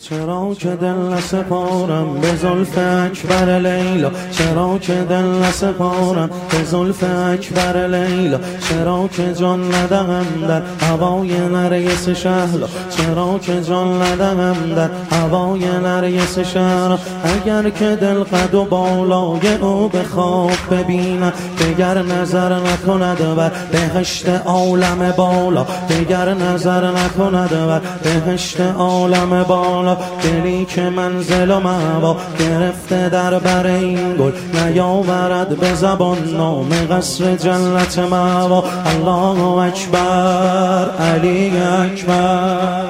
چرا که دل نسپارم به زلف اکبر لیلا، چرا که دل نسپارم به زلف اکبر لیلا، چرا که جان ندهم در هوای نرگس شهلا، چرا که جان ندهم در هوای نرگس شهلا. اگر که دل قد و بالای او به خواب ببینم، دگر نظر نکند بر بهشت عالم بالا، دگر نظر نکند بر بهشت عالم بالا. دلی که منزل و مأوا گرفته در بر این گل، نیاورد به زبان نام قصر جنت مأوا. الله اکبر، علی اکبر،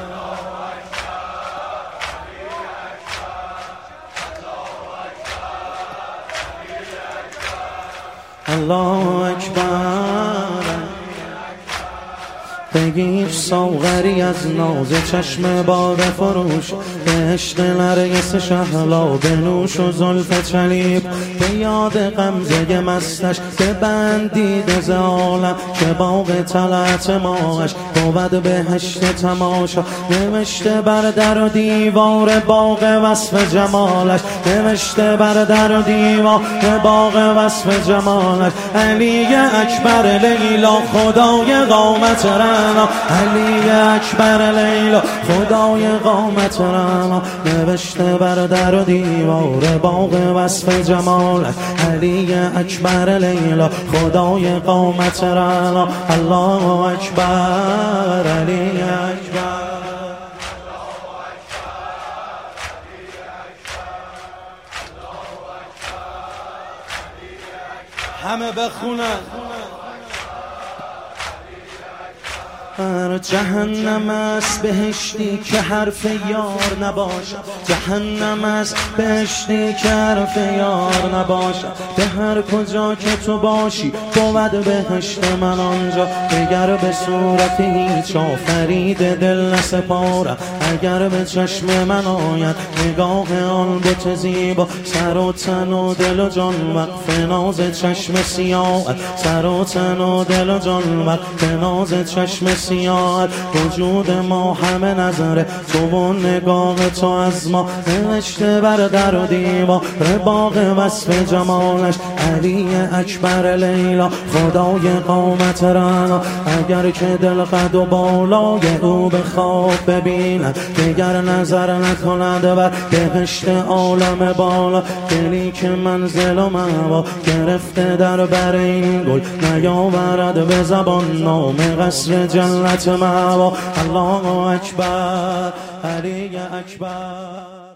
الله اکبر. بگیر ساغری از ناز چشم باده فروش، به عشق نرگس شهلا بنوش و زلف چلیب. به یاد غمزه مستش ببندید ز عالم، که باغ طلعت ماهش بود بهشت تماشا. نوشته بر در و دیوار باغ وصف جمالش، نوشته بر در و دیوار باغ وصف جمالش. علی اکبر لیلا خدای قامت رنا، علی اکبر لیلا خدای قامت رنا. نوشته بر در و دیوار باغ وصف جمالش، علی اکبر لیلا خدای قامت رنا. الله اکبر، علی اکبر. همه بخونن. جهنم است بهشتی که حرف یار نباشد، جهنم است بهشتی که حرف یار نباشد. به هر کجا که تو باشی بود بهشت من آنجا، اگر به صورت هیچ آفرید دل نسپارم. اگر به چشم من آید نگاه آن بت زیبا، سر و تن و دل و جان وقف ناز چشم سیاهت، سر و تن و دل و جان وقف ناز چشم سیاهت. وجود ما همه نظره تو و نگاه تو از ما، نوشته بر در و دیوار باغ وصف جمالش. علی اکبر لیلا خدای قامت رنا. اگر که دل قد و بالای او به خواب ببیند، دگر نظر نکند بر بهشت عالم بالا. دلی که منزل و مأوا گرفته در بر این گل، نیاورد به زبان نام قصر جنت مأوا. الله اکبر، علی اکبر.